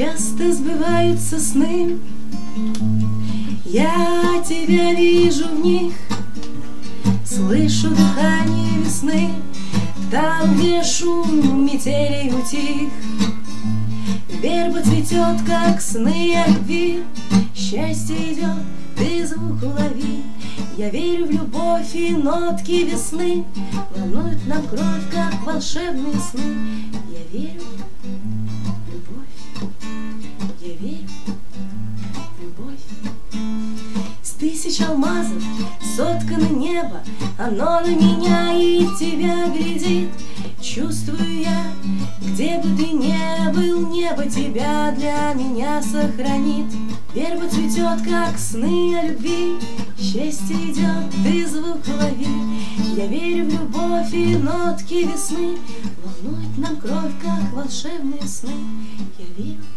часто сбываются сны. Я тебя вижу в них, слышу дыхание весны, там, где шум метели утих. Верба цветет, как сны о любви, счастье идет, ты звук улови. Я верю в любовь, и нотки весны волнуют нам кровь, как волшебные сны. Я верю в любовь, я верю в любовь. Из тысяч алмазов соткано небо, оно на меня и тебя глядит. Чувствую я, где бы ты ни был, небо тебя для меня сохранит. Верба цветет, как сны о любви, счастье идет, ты звук лови. Я верю в любовь, и нотки весны волнуют нам кровь, как волшебные сны. Я верю